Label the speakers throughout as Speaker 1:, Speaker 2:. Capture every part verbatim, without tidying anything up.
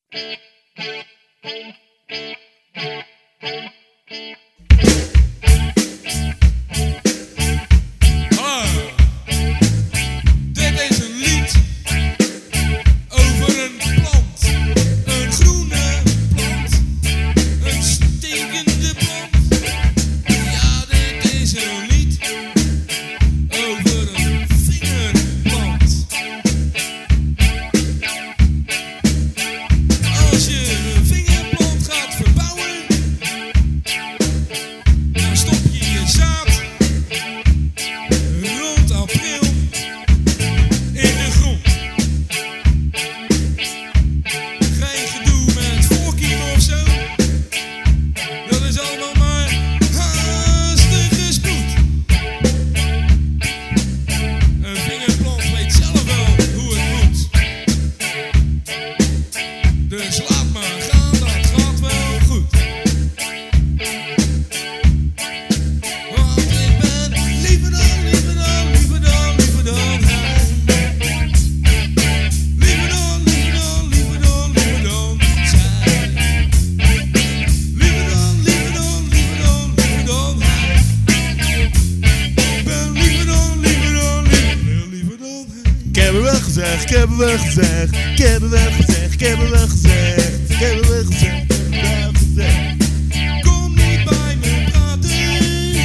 Speaker 1: Ik heb het wel gezegd, ik heb het wel gezegd, ik heb het wel gezegd, ik heb het wel gezegd, ik heb het wel gezegd. Kom niet bij me praten,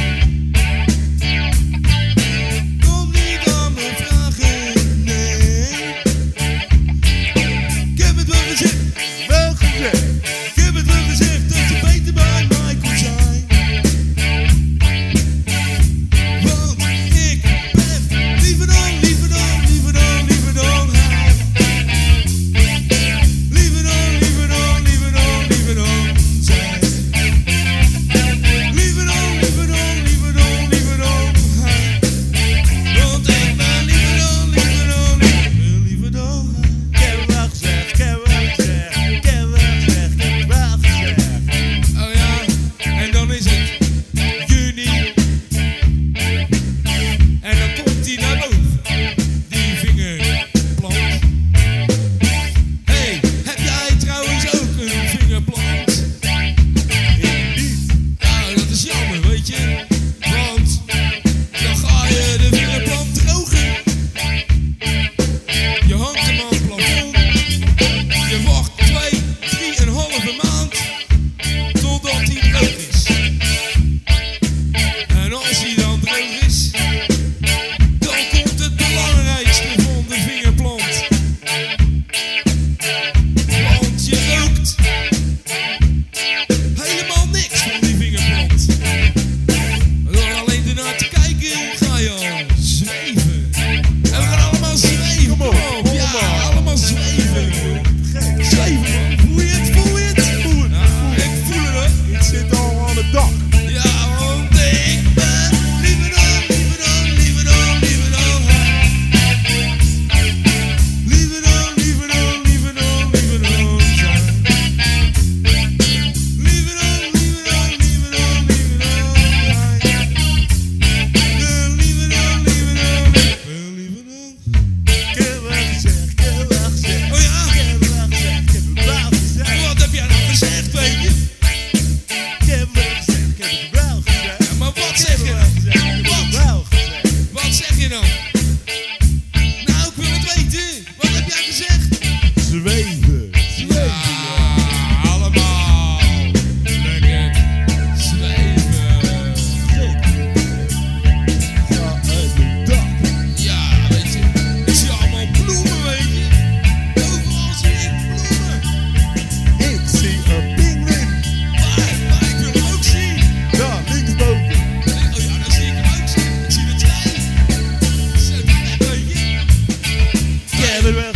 Speaker 1: kom niet aan me vragen, nee. Ik heb het wel gezegd, wel gezegd, ik heb het wel gezegd dat je beter bij mij kon zijn. Want ik ben liever dan, liever dan, liever dan, liever dan. Well,